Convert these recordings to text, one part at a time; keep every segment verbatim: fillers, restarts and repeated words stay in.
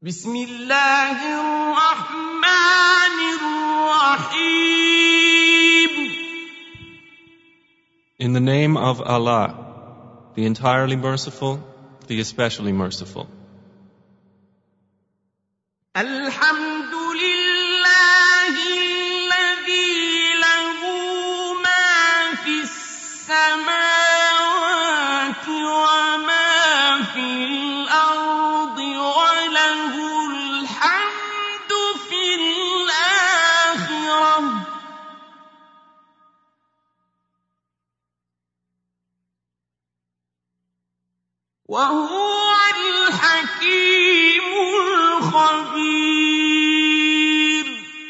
بسم الله الرحمن الرحيم. In the name of Allah, the entirely merciful, the especially merciful. الحمد لله الذي له ما في السماوات وما في الأرض وله الحمد في الآخرة وهو الحكيم الخبير.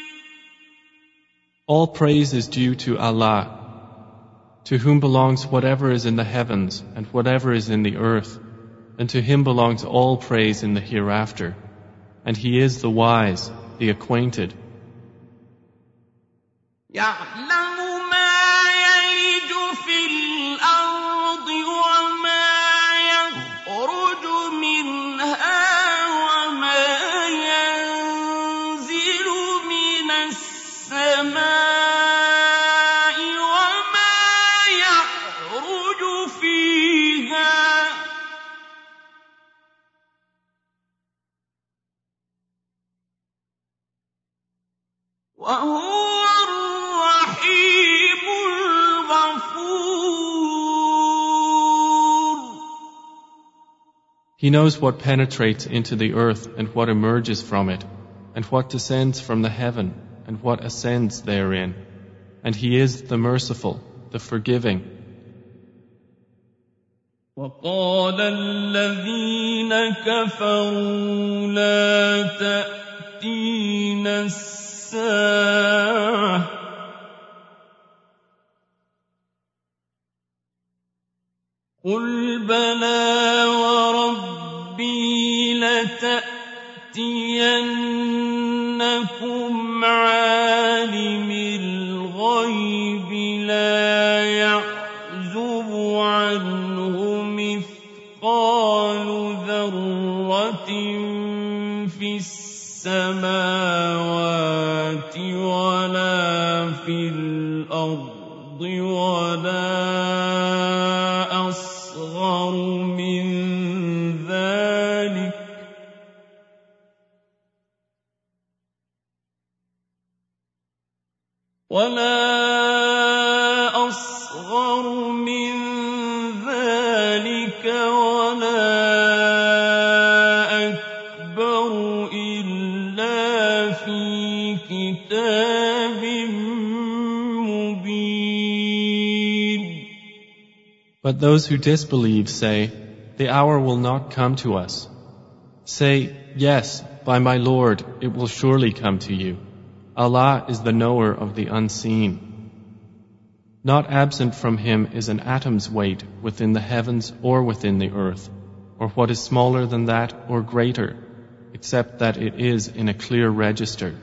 All praise is due to Allah, to whom belongs whatever is in the heavens and whatever is in the earth, and to him belongs all praise in the hereafter, and he is the wise, the acquainted. يعلم ما يلج في الأرض وما يخرج منها وما ينزل من السماء وما يعرج فيها وهو الرحيم الغفور. He knows what penetrates into the earth and what emerges from it, and what descends from the heaven and what ascends therein, and he is the merciful, the forgiving. وقال الذين كفروا لا تأتينا الساعة قل بلى وربي لتأتينكم عالم الغيب لا يعزب عنه مثقال ذرة في السماوات ولا في الأرض ولا أصغر من ذلك ولا أصغر من ذلك ولا أكبر إلا في كتاب مبين. But those who disbelieve say, the hour will not come to us. Say, yes, by my Lord, it will surely come to you. Allah is the knower of the unseen. Not absent from him is an atom's weight within the heavens or within the earth, or what is smaller than that or greater, except that it is in a clear register.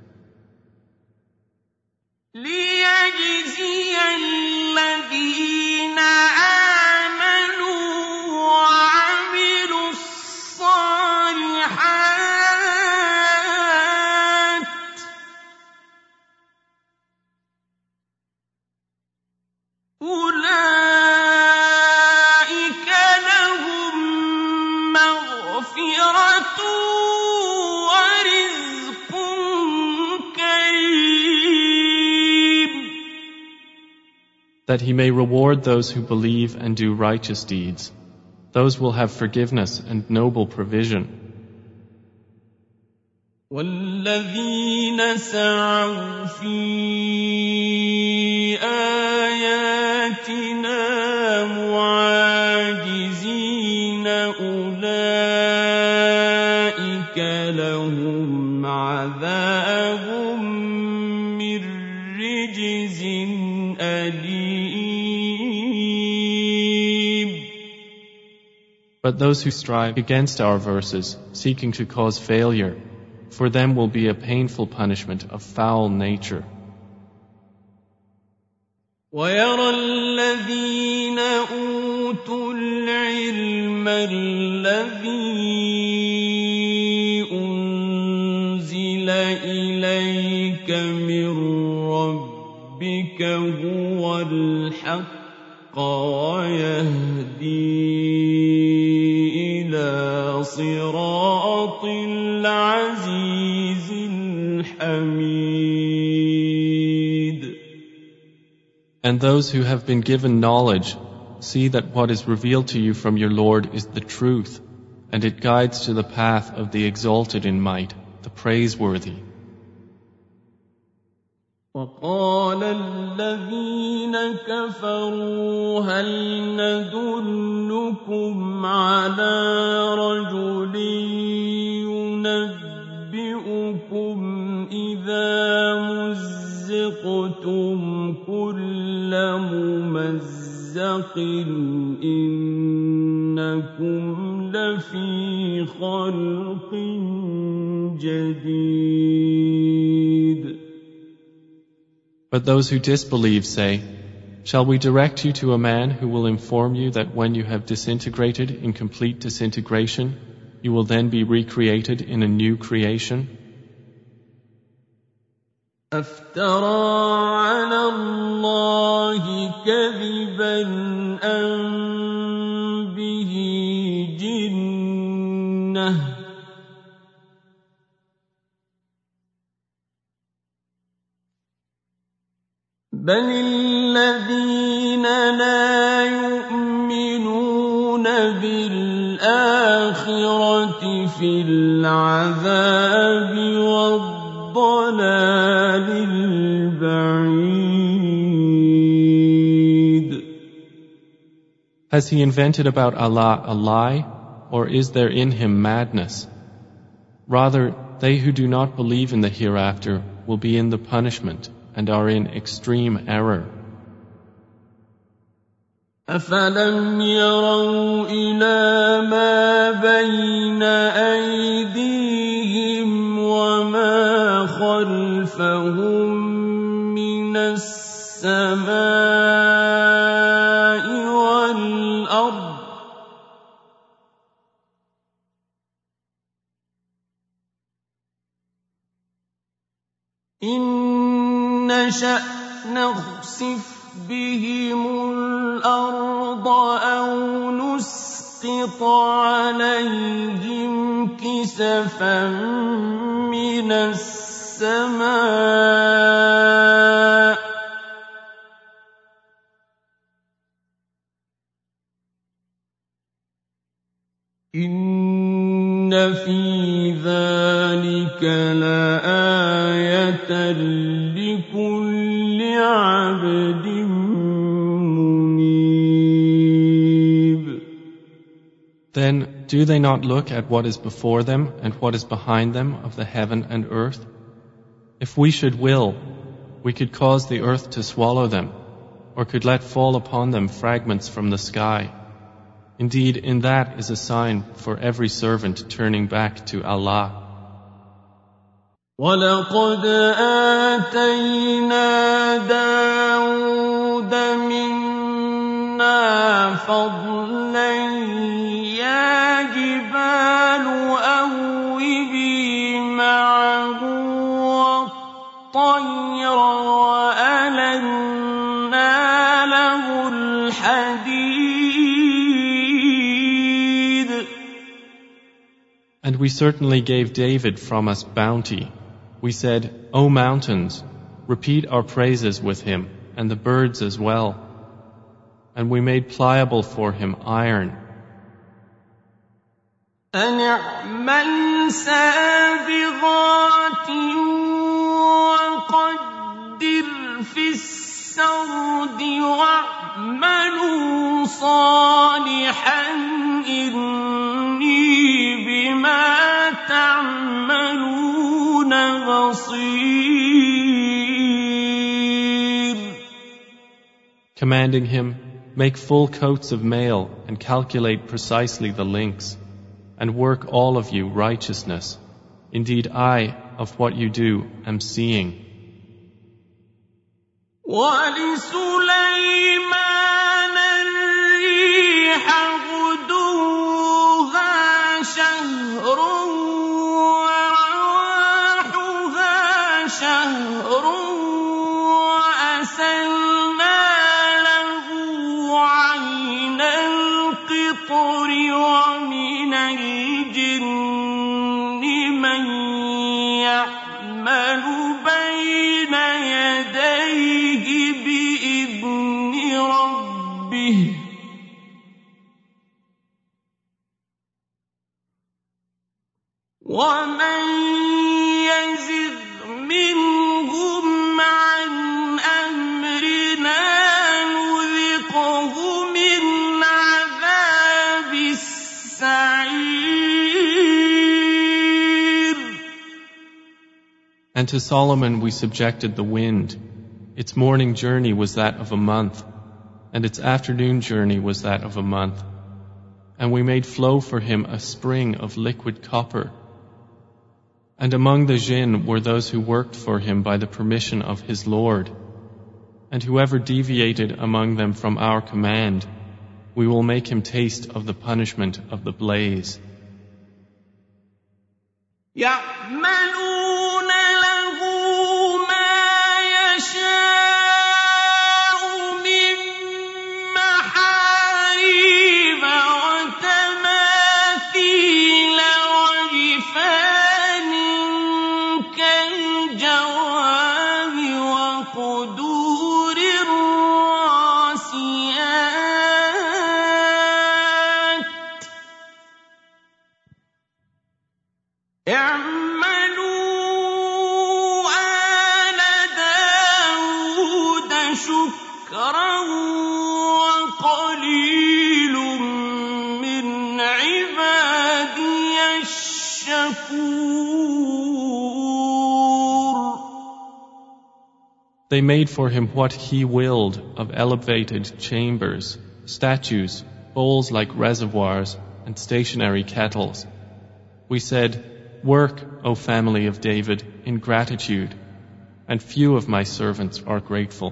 ليجزي الذين آمنوا وعملوا الصالحات أولئك لهم مغفرة ورزق كريم. That he may reward those who believe and do righteous deeds. Those will have forgiveness and noble provision. والذين سعوا في آياتنا معاجزين أولئك لهم عذاب من رجز أليم. But those who strive against our verses, seeking to cause failure, for them will be a painful punishment of foul nature. ويرى الذين أوتوا العلم الذي إليك من ربك هو الحق ويهدي إلى صراط العزيز الحميد. And those who have been given knowledge see that what is revealed to you from your Lord is the truth, and it guides to the path of the exalted in might, the praiseworthy. وقال الذين كفروا هل ندلكم على رجل ينبئكم إذا مزقتم كل ممزق إنكم لفي خلق جديد. But those who disbelieve say, shall we direct you to a man who will inform you that when you have disintegrated in complete disintegration, you will then be recreated in a new creation? أفترى على الله كذبا أم به جنة بل الذين لا يؤمنون بالآخرة في العذاب والضلال البعيد. Has he invented about Allah a lie, or is there in him madness? Rather, they who do not believe in the hereafter will be in the punishment and are in extreme error. أفلم يروا إلى ما بين أيديهم وما خلفهم من السماء والأرض إن نشأ نخسف بهم الأرض أو نسقط عليهم كسفا من السماء إن في ذلك لآية لكل عبد منيب. Then do they not look at what is before them and what is behind them of the heaven and earth? If we should will, we could cause the earth to swallow them, or could let fall upon them fragments from the sky. Indeed, in that is a sign for every servant turning back to Allah. وَلَقَدْ آتَيْنَا دَاوُودَ مِنَّا فَضْلًا يَا جِبَالُ أَوِّبِي مَعَهُ وَالطَّيْرَ وَأَلَنَّا لَهُ الْحَدِيدَ. And we certainly gave David from us bounty. We said, O mountains, repeat our praises with him, and the birds as well. And we made pliable for him iron. أَنِ اعْمَلْ سَابِغَاتٍ وَقَدِّرْ فِي السَّرْدِ وَاعْمَلُوا صَالِحًا إِنِّي بِمَا تَعْمَلُونَ بَصِيرٌ. Commanding him, make full coats of mail and calculate precisely the links, and work all of you righteousness. Indeed, I, of what you do, am seeing. وَلِسُلَيْمَانَ الرِّيحَ غُدُوُّهَا شَهْرٌ وَرَوَاحُهَا شهر وأسلنا له عين القطر ومن الجن من يعمل بين يديه بإذن ربه ومن يزغ منهم عن أمرنا نذقه من عذاب السعير. And to Solomon we subjected the wind. Its morning journey was that of a month, and its afternoon journey was that of a month. And we made flow for him a spring of liquid copper. And among the jinn were those who worked for him by the permission of his Lord. And whoever deviated among them from our command, we will make him taste of the punishment of the blaze. يعملون له ما يشاء من محاريب وتماثيل وجفان كالجواب وقدور الراسيات اعملوا آل داود شكرا وقليل من عبادي الشكور. They made for him what he willed of elevated chambers, statues, bowls like reservoirs, and stationary kettles. We said, "Work, O family of David, in gratitude, and few of my servants are grateful."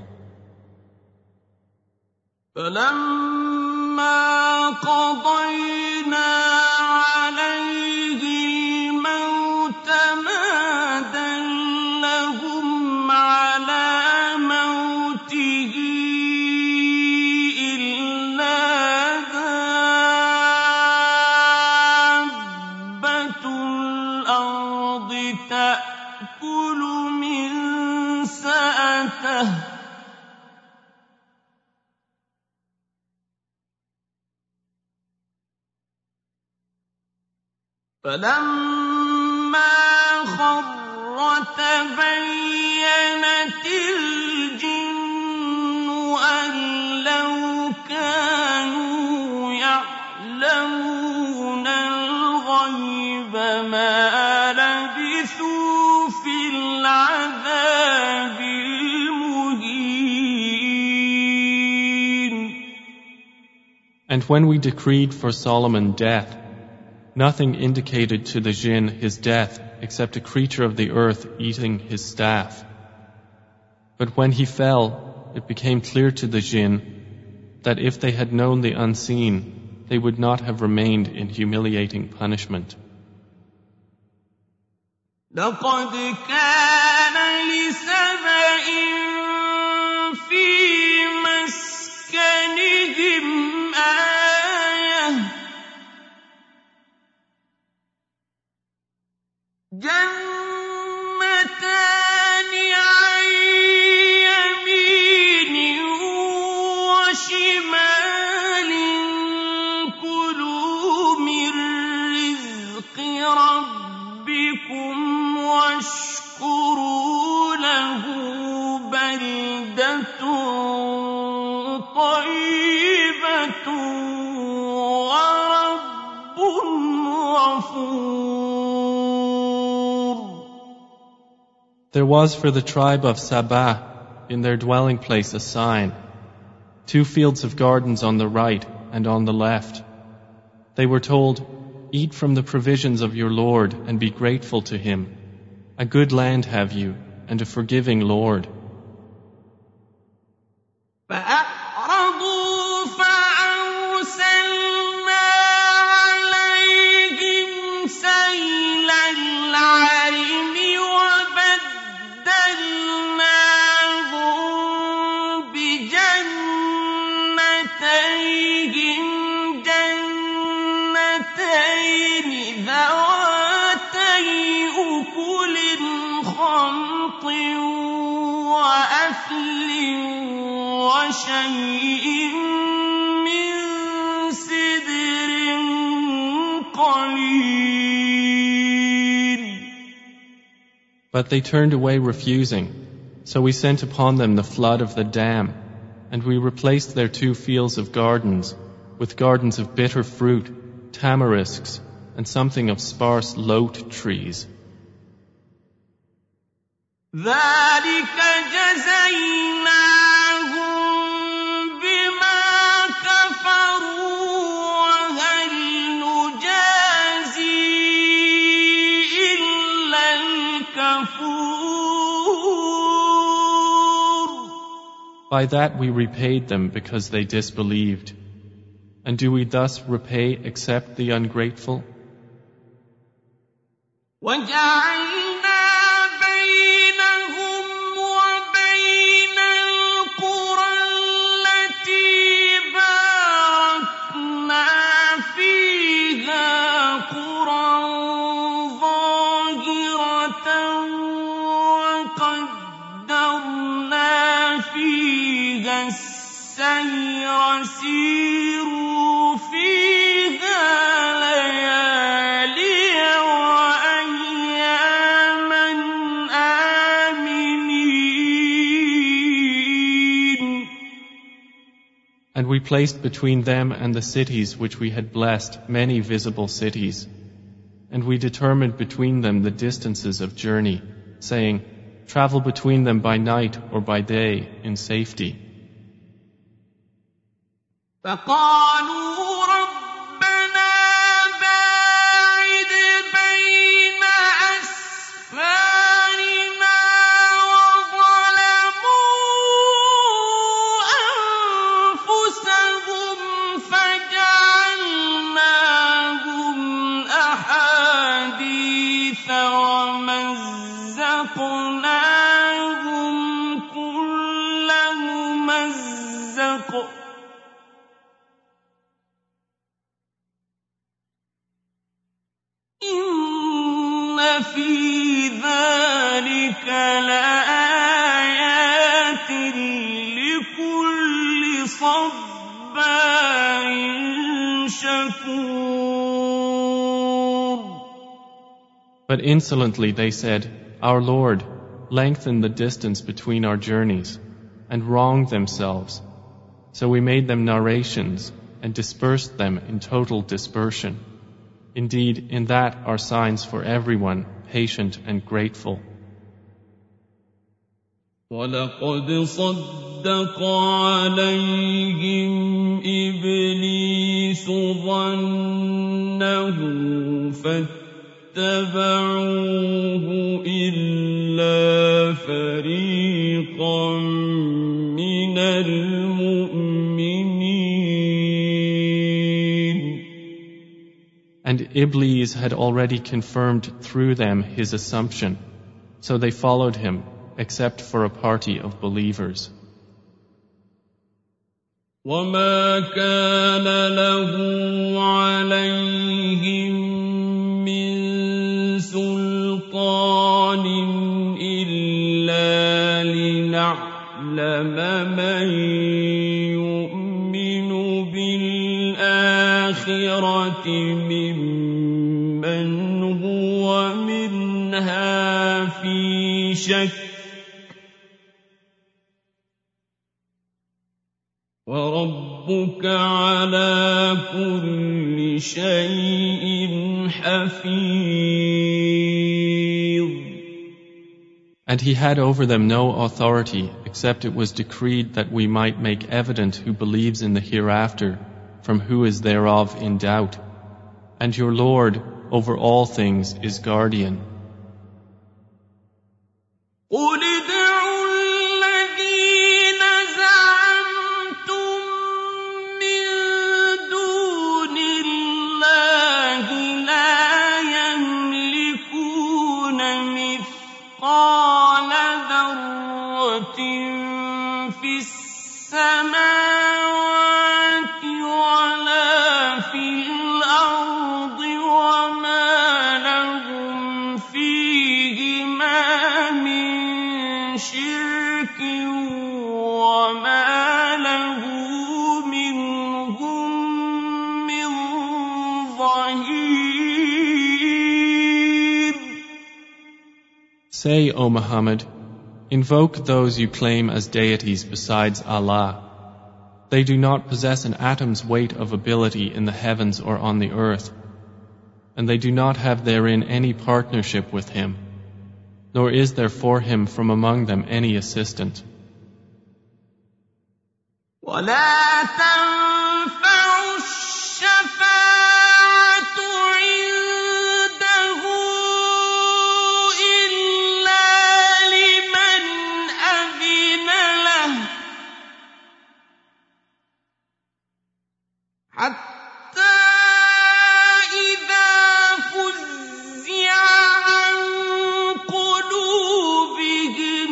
فلما قضينا عليه الموت ما دلهم على موته إلا دابة الأرض تأكل من سأته فلما خر تبينت الجن أن لو كانوا يعلمون الغيب ما لبثوا في العذاب المهين. And when we decreed for Solomon death, nothing indicated to the jinn his death except a creature of the earth eating his staff. But when he fell, it became clear to the jinn that if they had known the unseen, they would not have remained in humiliating punishment. لقد كان لسبإ في مسكنهم آية جنتان عن يمين وشمال كلوا من رزق ربكم واشكروا له بلدة طيبة ورب غفور. There was for the tribe of Sabah in their dwelling place a sign, two fields of gardens on the right and on the left. They were told, "Eat from the provisions of your Lord and be grateful to Him. A good land have you and a forgiving Lord." فأعرضوا فأرسلنا عليهم سيل العرم وبدلناهم شيء من سدر قليل. But they turned away refusing, so we sent upon them the flood of the dam, and we replaced their two fields of gardens with gardens of bitter fruit, tamarisks, and something of sparse lote trees. ذلك جزيناهم بما كفروا وهل نجازي إلا الكفور. By that we repaid them because they disbelieved. And do we thus repay except the ungrateful? وجعلنا بينهم وبين القرى التي باركنا فيها قرى ظاهرة وقدرنا فيها السير سيروا فيها ليالي وأياما آمنين. And we placed between them and the cities which we had blessed many visible cities. And we determined between them the distances of journey, saying, travel between them by night or by day in safety. فقالوا ربنا باعد بين أسفارنا وظلموا أنفسهم فجعلناهم أحاديث ومزقناهم كل ممزق إن في ذلك لآيات لكل صبار شكور. But insolently they said, Our Lord, lengthen the distance between our journeys, and wronged themselves. So we made them narrations and dispersed them in total dispersion. Indeed, in that are signs for everyone patient and grateful. وَلَقَدْ صَدَّقَ عَلَيْهِمْ إِبْلِيسُ ظَنَّهُ فَاتَّبَعُوهُ إِلَّا فَرِيقًا مِّنَ الْمُؤْمِنِينَ. And Iblis had already confirmed through them his assumption, so they followed him, except for a party of believers. وَمَا كَانَ لَهُ عَلَيْهِم مِّن سُلْطَانٍ إِلَّا لِنَعْلَمَ مَن يُؤْمِنُ بِالْآخِرَةِ مِمَّنْ هُوَ مِنْهَا فِي شَكٍّ وَرَبُّكَ عَلَى كُلِّ شَيْءٍ حَفِيظٌ. And he had over them no authority except it was decreed that we might make evident who believes in the hereafter from who is thereof in doubt. And your Lord over all things is guardian. قُلِ ادْعُوا الَّذِينَ زَعَمْتُم مِّن دُونِ اللَّهِ لَا يَمْلِكُونَ مِثْقَالَ ذَرَّةٍ فِي السَّمَاوَاتِ وَلَا فِي الْأَرْضِ وَمَا لَهُمْ فِيهِمَا مِن شِرْكٍ وَمَا لَهُ Say, O Muhammad, invoke those you claim as deities besides Allah. They do not possess an atom's weight of ability in the heavens or on the earth, and they do not have therein any partnership with Him, nor is there for Him from among them any assistant. ولا تنفع الشفاعة عنده إلا لمن أذن له حتى إذا فزع عن قلوبهم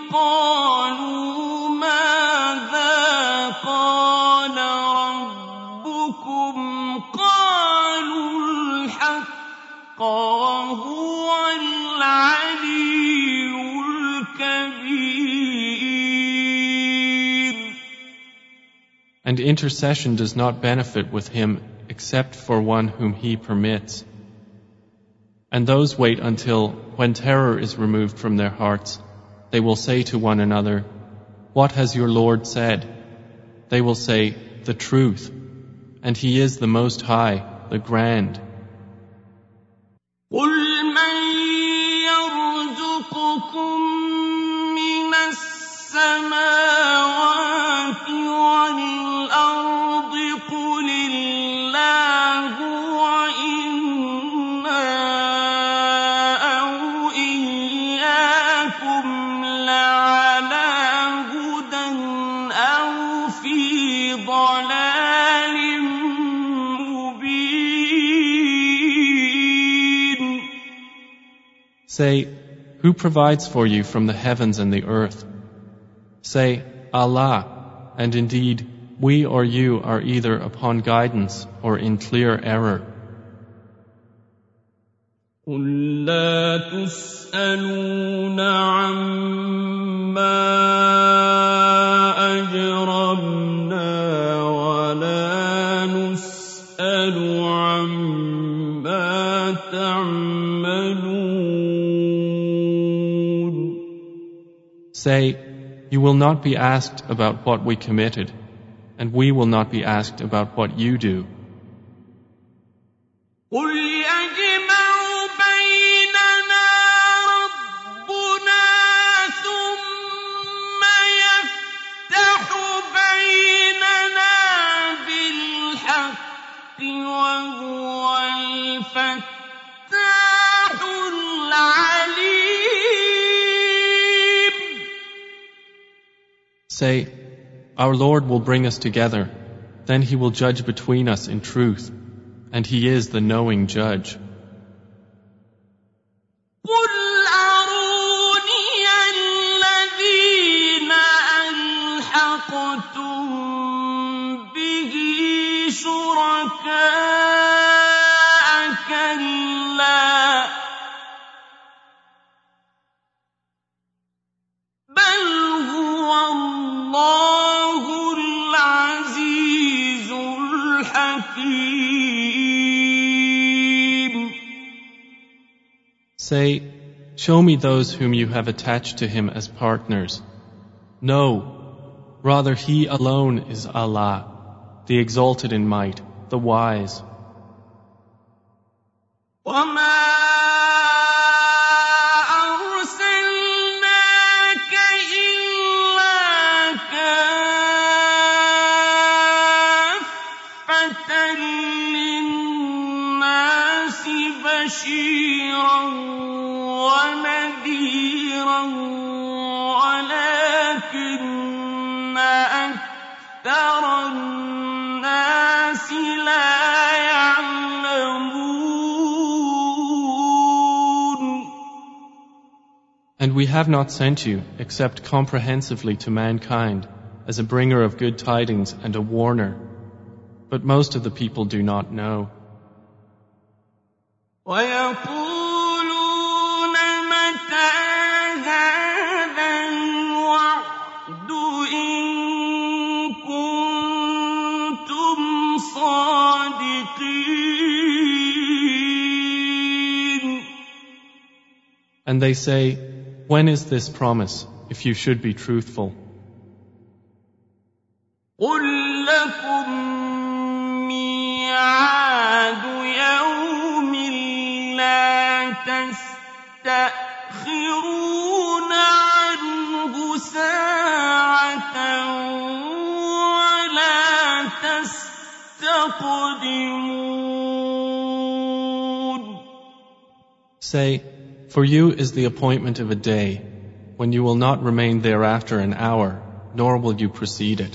قالوا ماذا قال ربكم قالوا الحق وهو العلي الكبير. And intercession does not benefit with Him except for one whom He permits. And those wait until, when terror is removed from their hearts, they will say to one another, "What has your Lord said?" They will say, "The truth, and He is the Most High, the Grand." قل من يرزقكم من السماوات والأرض قل الله وإنا أو إياكم لعلى هدى أو في ضلال مبين. Say, who provides for you from the heavens and the earth? Say, Allah, and indeed, we or you are either upon guidance or in clear error. قل لا تسألون عما أجرمنا ولا نسأل عما تعملون. Say, you will not be asked about what we committed, and we will not be asked about what you do. قل يجمع بيننا ربنا ثم يفتح بيننا بالحق وهو الفتاح العليم. Say, our Lord will bring us together, then He will judge between us in truth, and He is the knowing judge. قل أروني الذين ألحقتم به شركاء كلا بل هو الله العزيز الحكيم. Say, show me those whom you have attached to Him as partners. No, rather He alone is Allah, the exalted in might, the wise. وما أرسلناك إلا كافة للناس بشيرا ونذيرا ولكن أكثر الناس لا يعلمون. And we have not sent you except comprehensively to mankind as a bringer of good tidings and a warner, but most of the people do not know. ويقولون متى هذا الوعد إن كنتم صادقين. And they say, When is this promise, if you should be truthful? قل لكم ميعاد يوم لا تستأخرون عنه ساعة ولا تستقدمون. Say, for you is the appointment of a day, when you will not remain thereafter an hour, nor will you precede it.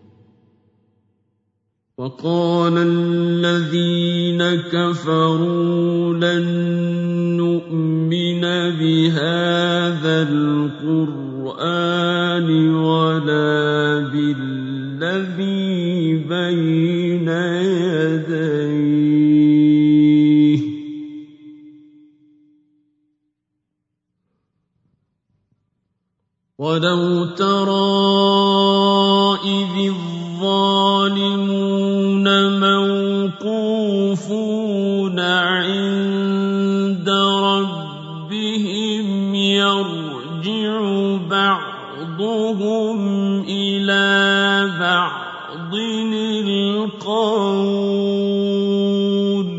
وقال الذين كفروا لن نؤمن بهذا القرآن ولا بالذي بين يديه ولو ترى إذ الظالمون موقوفون عند ربهم يرجع بعضهم إلى بعض القول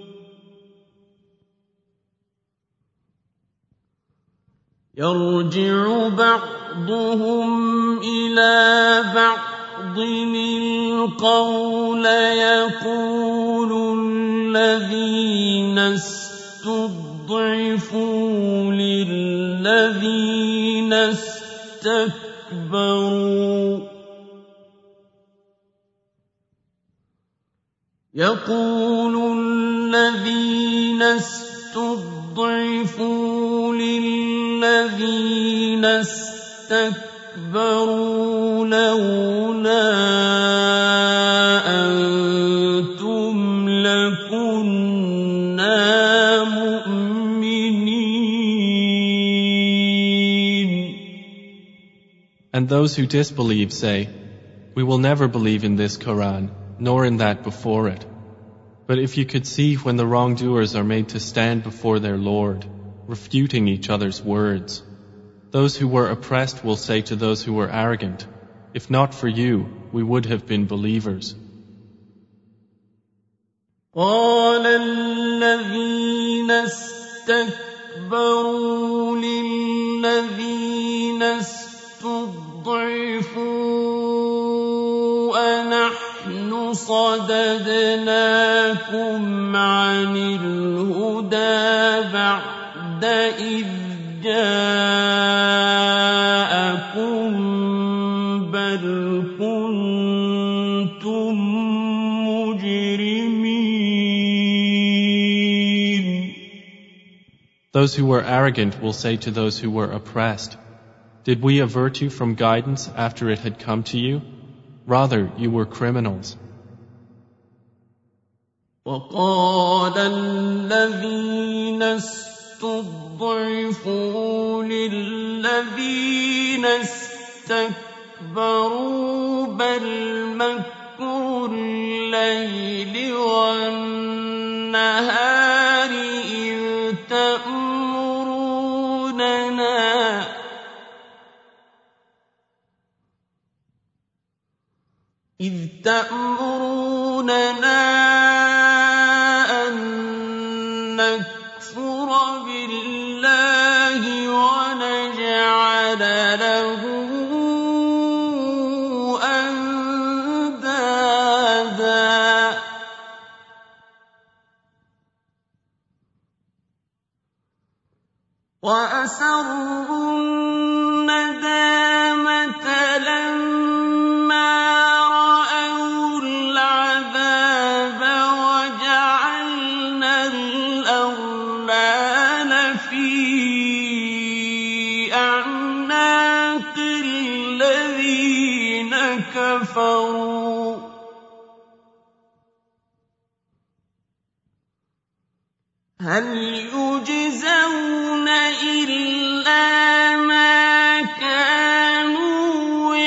يرجع بعضهم إلى بعض القول يقول الذين استضعفوا للذين استكبروا يقول الذين استضعفوا للذين استكبروا لولا أنتم لكنا مؤمنين. And those who disbelieve say, we will never believe in this Quran, nor in that before it. But if you could see when the wrongdoers are made to stand before their Lord, refuting each other's words, those who were oppressed will say to those who were arrogant, if not for you, we would have been believers. قال الذين استكبروا للذين استضعفوا أنحن صددناكم عن الهدى بعد إذ جاءكم بل كنتم مجرمين. Those who were arrogant will say to those who were oppressed, did we avert you from guidance after it had come to you? Rather, you were criminals. وقال الذين استضعفوا للذين استكبروا بل مكر الليل والنهار إذ تأمروننا إذ تأمروننا أن نكفر بالله ونجعل له أندادا وأسروا الندامة لما رأوا العذاب وجعلنا الأغلال في أعناق الذين كفروا هل يجزون إلا ما كانوا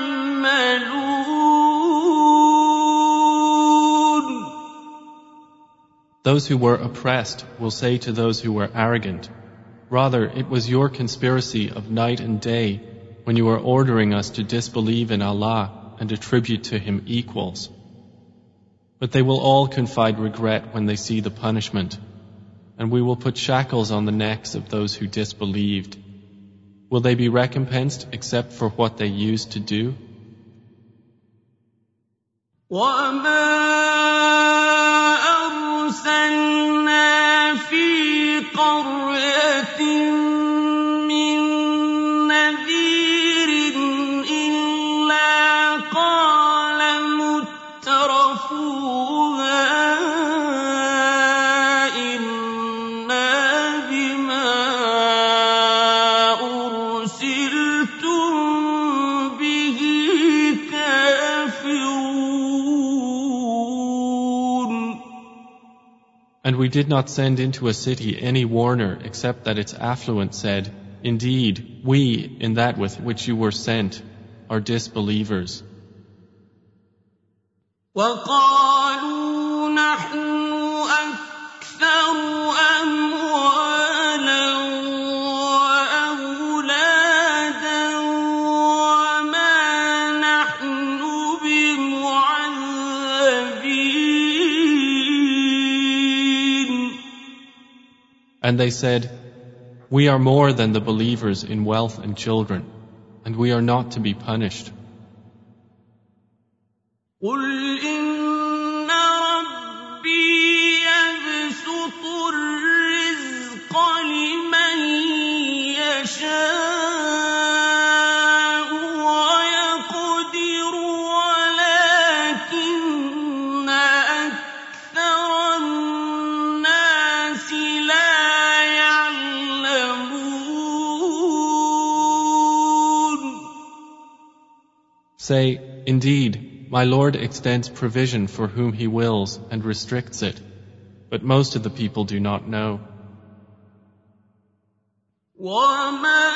يعملون. Those who were oppressed will say to those who were arrogant, Rather, it was your conspiracy of night and day when you were ordering us to disbelieve in Allah and attribute to Him equals. But they will all confide regret when they see the punishment, and we will put shackles on the necks of those who disbelieved. Will they be recompensed except for what they used to do? وَمَا أَرْسَلْنَا فِي قَرْيَةٍ مِّن نَّذِيرٍ إِلَّا قَالَ مُتْرَفُوهَا إِنَّا بِمَا أُرْسِلْتُم بِهِ كَافِرُونَ. And we did not send into a city any warner except that its affluent said, "Indeed, we, in that with which you were sent, are disbelievers." وَقَالُوا نَحْنُ أَكْثَرُ أَمْوَالًا وَأَوْلَادًا وَمَا نَحْنُ بِمُعَذَّبِينَ. And they said, "We are more than the believers in wealth and children, and we are not to be punished." قُلْ إِنَّ رَبِّي يَبْسُطُ الرِّزْقَ لِمَن يَشَاءُ وَيَقْدِرُ وَلَٰكِنَّ أَكْثَرَ النَّاسِ لَا يَعْلَمُونَ. Say, "Indeed, my Lord extends provision for whom He wills and restricts it, but most of the people do not know." وَمَا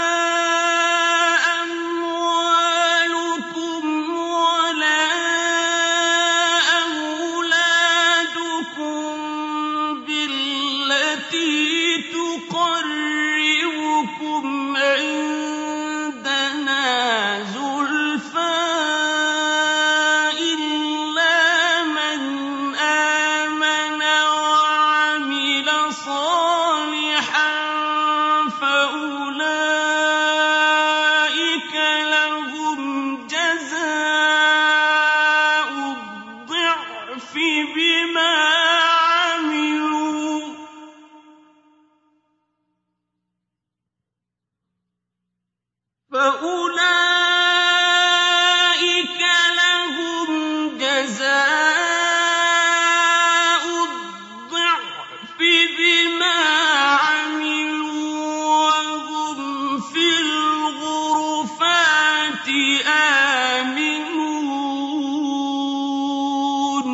أَمْوَالُكُمْ وَلَا أَوْلَادُكُمْ بِالَّتِي تُقَرِّبُكُمْ عِندَنَا زُلْفَىٰ فَأُولَٰئِكَ لَهُمْ جَزَاءُ الضِّعْفِ بِمَا عَمِلُوا وَهُمْ فِي الْغُرُفَاتِ آمِنُونَ.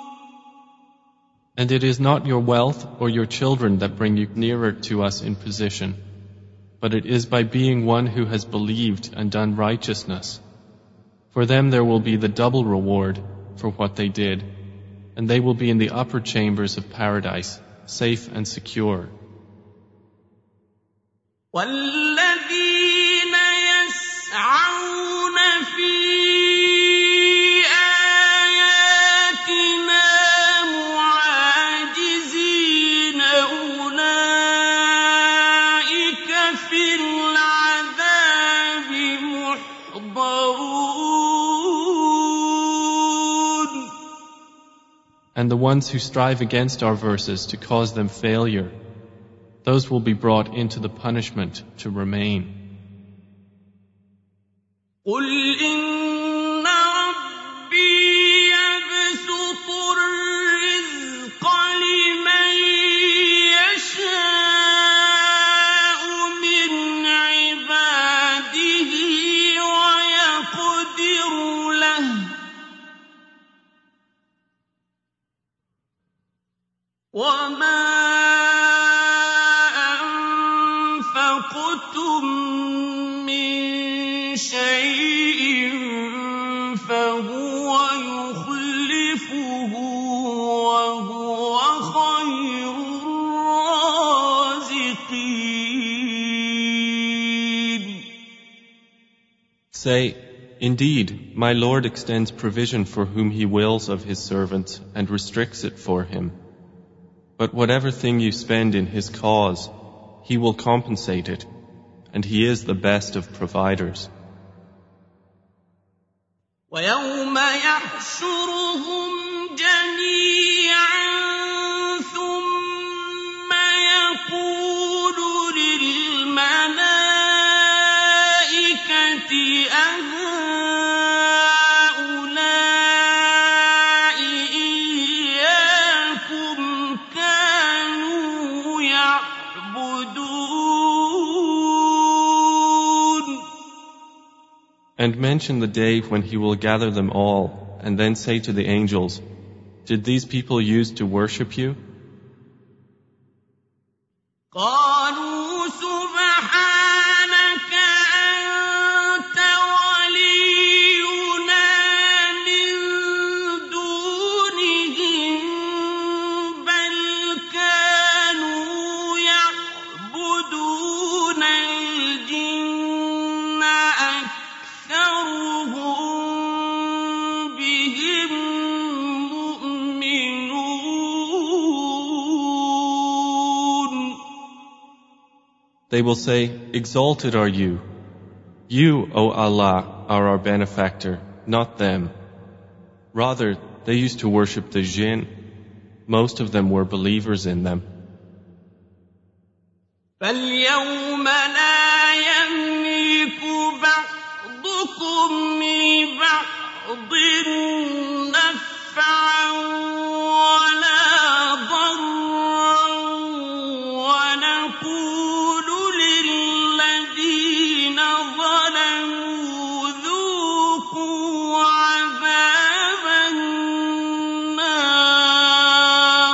And it is not your wealth or your children that bring you nearer to us in position, but it is by being one who has believed and done righteousness. For them there will be the double reward for what they did, and they will be in the upper chambers of paradise, safe and secure. وَالَّذِينَ يَسْعَوْنَ فِي آيَاتِنَا مُعَاجِزِينَ أُولَٰئِكَ فِي الْعَذَابِ مُحْضَرُونَ. And the ones who strive against our verses to cause them failure, those will be brought into the punishment to remain. قُلْ إِنَّ رَبِّي يَبْسُطُ الرِّزْقَ لِمَن يَشَاءُ مِنْ عِبَادِهِ وَيَقْدِرُ لَهُ وَمَا أَنفَقْتُم مِّن شَيْءٍ فَهُوَ يُخْلِفُهُ وَهُوَ خَيْرُ الرَّازِقِينَ. Say, indeed, my Lord extends provision for whom He wills of His servants and restricts it for him. But whatever thing you spend in His cause, He will compensate it, and He is the best of providers. وَيَوْمَ يَحْشُرُهُمْ جَمِيعًا ثُمَّ يَقُولُ لِلْمَلَائِكَةِ أَهَؤُلَاءِ إِيَّاكُمْ كَانُوا يَعْبُدُونَ. And mention the day when He will gather them all, and then say to the angels, did these people use to worship you? قَالُوا سُبْحَانَكَ أَنْتَ وَلِيُّنَا مِن دُونِهِم بَلْ كَانُوا يَعْبُدُونَ الْجِنَّ أَكْثَرُهُم بِهِم مُؤْمِنُونَ. They will say, exalted are you. You, O Allah, are our benefactor, not them. Rather, they used to worship the jinn. Most of them were believers in them. فَالْيَوْمَ لَا يَمْلِكُ بَعْضُكُمْ لِبَعْضٍ نَفْعًا وَلَا ضَرًّا وَنَقُولُ لِلَّذِينَ ظَلَمُوا ذُوقُوا عَذَابَ النَّارِ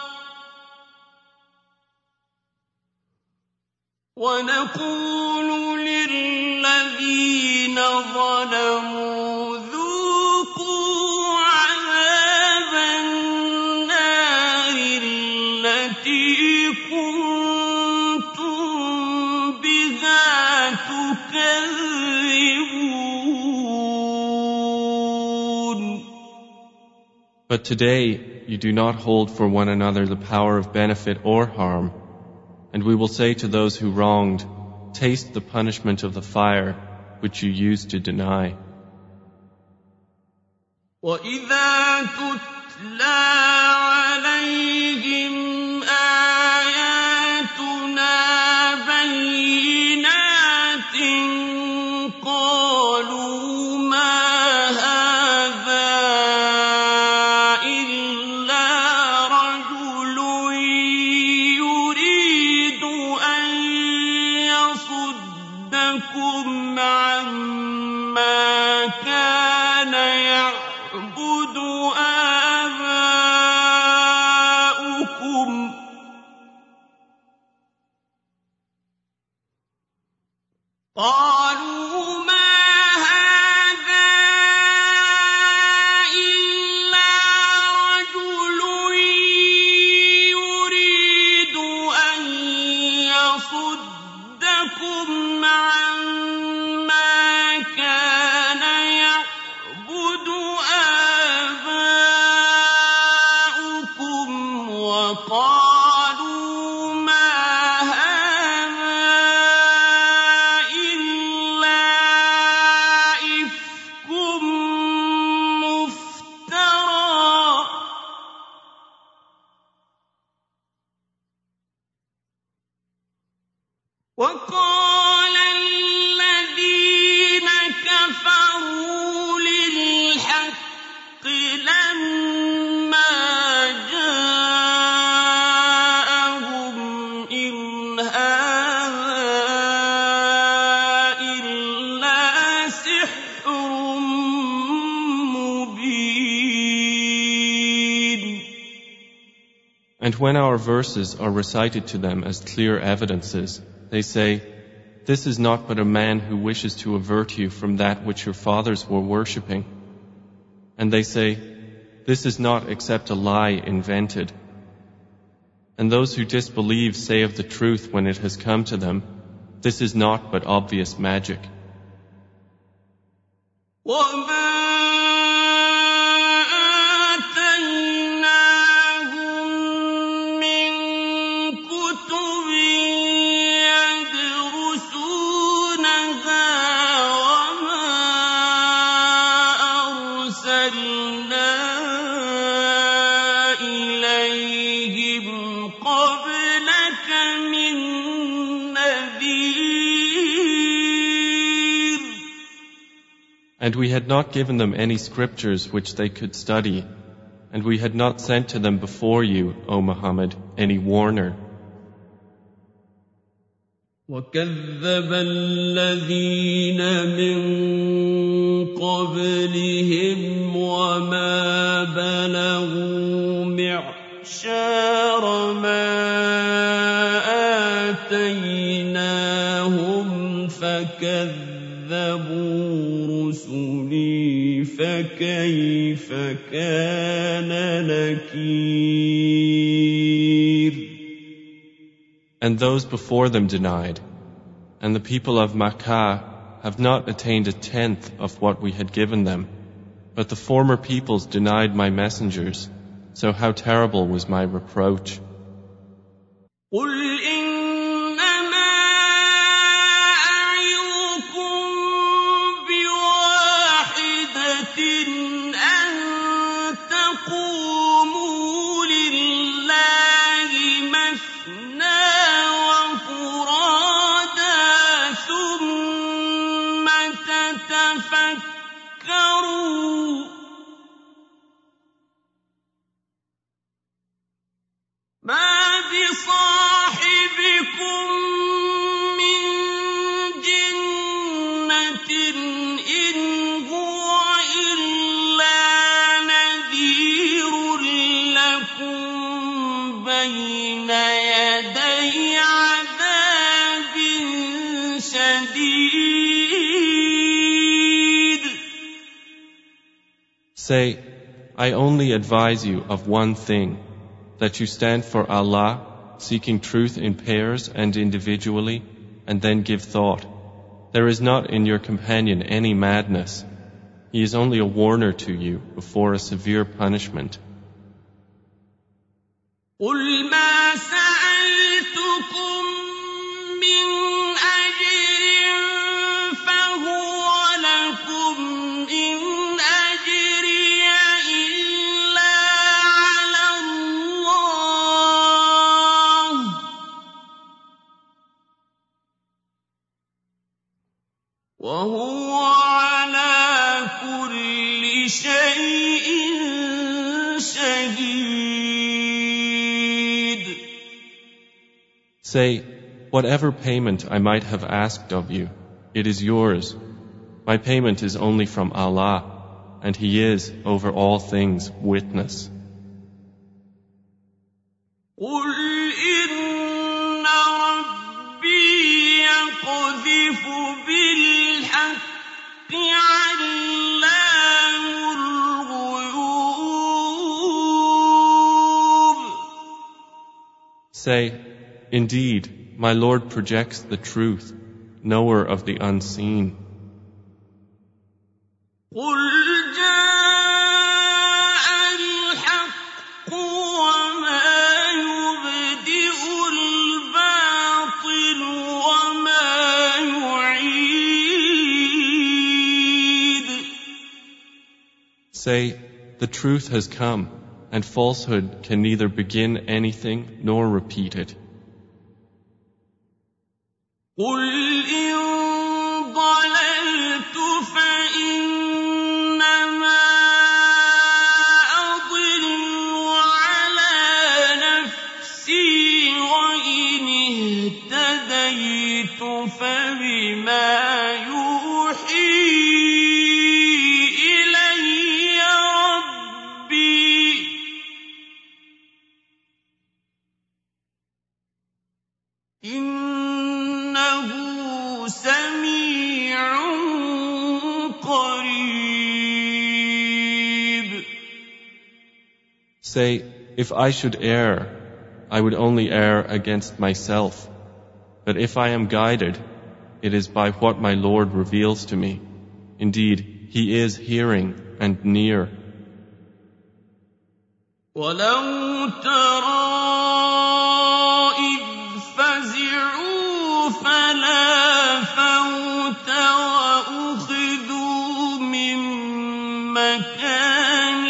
وَنَقُولُ لِلَّذِينَ ظَلَمُوا ذُوقُوا عَذَابَ النَّارِ الَّتِي كُنتُم بِهَا تُكَذِّبُونَ. But today you do not hold for one another the power of benefit or harm, and we will say to those who wronged, taste the punishment of the fire which you used to deny. وَإِذَا تُتْلَى عَلَيْهِمْ آيَاتُنَا بَيِّنَاتٍ قَالُوا مَا هَٰذَا إِلَّا رَجُلٌ يُرِيدُ أَن يَصُدَّكُمْ عَمَّا كَانَ يَعْبُدُ آبَاؤُكُمْ قَالُوا مَا هَٰذَا إِلَّا رَجُلٌ يُرِيدُ أَن يَصُدَّكُمْ عَمَّا كَانَ يَعْبُدُ آبَاؤُكُمْ وَقَالُوا مَا هَٰذَا إِلَّا إِفْكٌ مُّفْتَرًى. وَقَالَ الَّذِينَ كَفَرُوا لِلْحَقِّ لَمَّا جَاءَهُمْ إِنْ هَٰذَا إِلَّا سِحْرٌ مُّبِينٌ. And when our verses are recited to them as clear evidences, they say, this is not but a man who wishes to avert you from that which your fathers were worshipping. And they say, this is not except a lie invented. And those who disbelieve say of the truth when it has come to them, this is not but obvious magic. وَمَا آتَيْنَاهُم مِّن كُتُبٍ يَدْرُسُونَهَا وَمَا أَرْسَلْنَا إِلَيْهِمْ قَبْلَكَ مِن نَّذِيرٍ. And we had not given them any scriptures which they could study, and we had not sent to them before you, O Muhammad, any warner. وَكَذَّبَ الَّذِينَ مِن قَبْلِهِمْ وَمَا بَلَغُوا مِعْشَارَ مَا آتَيْنَاهُمْ فَكَذَّبُوا رُسُلِي فَكَيْفَ كَانَ نَكِيرِ. And those before them denied, and the people of Makkah have not attained a tenth of what we had given them, but the former peoples denied my messengers, so how terrible was my reproach. قُلْ إِنَّمَا أَعِظُكُم بِوَاحِدَةٍ أَن تَقُومُوا لِلَّهِ مَثْنَىٰ وَفُرَادَىٰ ثُمَّ تَتَفَكَّرُوا ۚ مَا بِصَاحِبِكُم مِّن جِنَّةٍ إِنْ هُوَ إِلَّا نَذِيرٌ لَّكُم بَيْنَ يَدَيْ عَذَابٍ شَدِيدٍ. Say, I only advise you of one thing, that you stand for Allah, seeking truth in pairs and individually, and then give thought. There is not in your companion any madness. He is only a warner to you before a severe punishment. قُلْ مَا سَأَلْتُكُم مِّنْ أَجْرٍ فَهُوَ لَكُمْ إِنْ أَجْرِيَ إِلَّا عَلَى اللَّهِ ۖ وَهُوَ عَلَىٰ كُلِّ شَيْءٍ شَهِيدٌ. Say, whatever payment I might have asked of you, it is yours. My payment is only from Allah, and He is, over all things, witness. قُلْ إِنَّ رَبِّي يَقْذِفُ بِالْحَقِّ عَلَّامُ الْغُيُوبِ. Say, indeed, my Lord projects the truth, knower of the unseen. قُلْ جَاءَ الْحَقُّ وَمَا يُبْدِئُ الْبَاطِلُ وَمَا يُعِيدُ. Say, the truth has come, and falsehood can neither begin anything nor repeat it. قُلْ إِن ضَلَلْتُ فَإِنَّمَا أَضِلُّ عَلَىٰ نَفْسِي وَإِنِ اهْتَدَيْتُ فَبِمَا يُوحِي إِلَيَّ رَبِّي ۚ إِنَّهُ سَمِيعٌ قَرِيبٌ. Say, if I should err, I would only err against myself. But if I am guided, it is by what my Lord reveals to me. Indeed, He is hearing and near. وَلَوْ تَرَىٰ إِذْ فَزِعُوا فَلَا فَوْتَ وَأُخِذُوا مِن مَّكَانٍ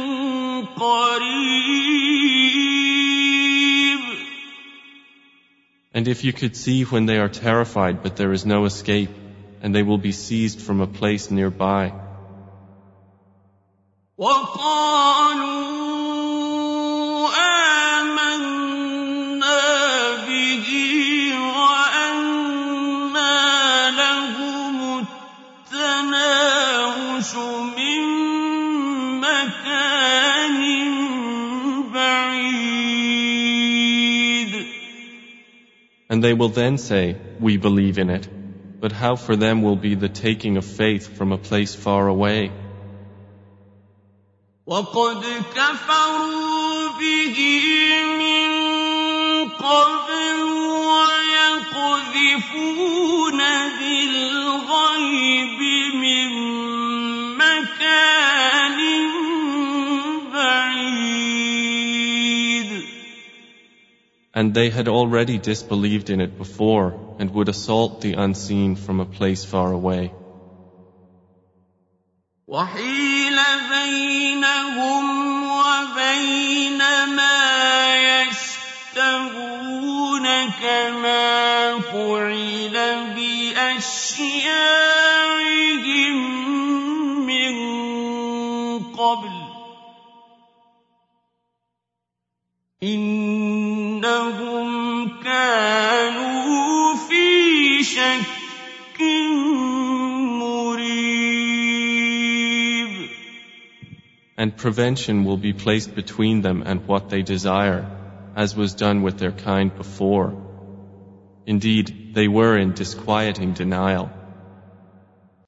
قَرِيبٍ. And if you could see when they are terrified but there is no escape, and they will be seized from a place nearby. وَقَالُوا آمَنَّا بِهِ وَأَنَّىٰ لَهُمُ التَّنَاوُشُ مِن مَّكَانٍ بَعِيدٍ. And they will then say, we believe in it. But how for them will be the taking of faith from a place far away? وَقَدْ كَفَرُوا بِهِ مِن قَبْلُ وَيَقْذِفُونَ بِالْغَيْبِ مِن مَّكَانٍ بَعِيدٍ. And they had already disbelieved in it before and would assault the unseen from a place far away. وَحِيلَ بَيْنَهُمْ وَبَيْنَ مَا يَشْتَهُونَ كَمَا فُعِلَ بِأَشْيَاعِهِم مِّن قَبْلُ إِنَّهُمْ كَانُوا فِي شَكٍّ مُّرِيبٍ. And prevention will be placed between them and what they desire, as was done with their kind before. Indeed, they were in disquieting denial.